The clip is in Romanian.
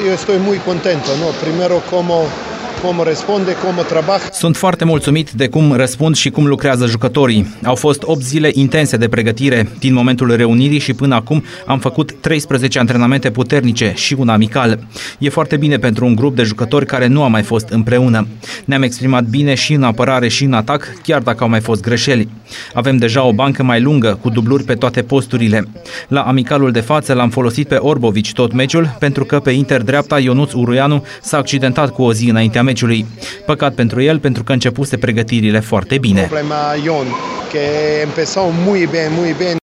eu estoy muy contento, ¿no? Primero cómo responde, cómo trabaja. Sunt foarte mulțumit de cum răspund și cum lucrează jucătorii. Au fost 8 zile intense de pregătire. Din momentul reunirii și până acum am făcut 13 antrenamente puternice și un amical. E foarte bine pentru un grup de jucători care nu a mai fost împreună. Ne-am exprimat bine și în apărare și în atac, chiar dacă au mai fost greșeli. Avem deja o bancă mai lungă, cu dubluri pe toate posturile. La amicalul de față l-am folosit pe Orbovici tot meciul, pentru că pe inter dreapta Ionuț Uruianu s-a accidentat cu o zi înaintea meciului. Păcat pentru el, pentru că începuse pregătirile foarte bine. Problema Ion, că empezó muy bien.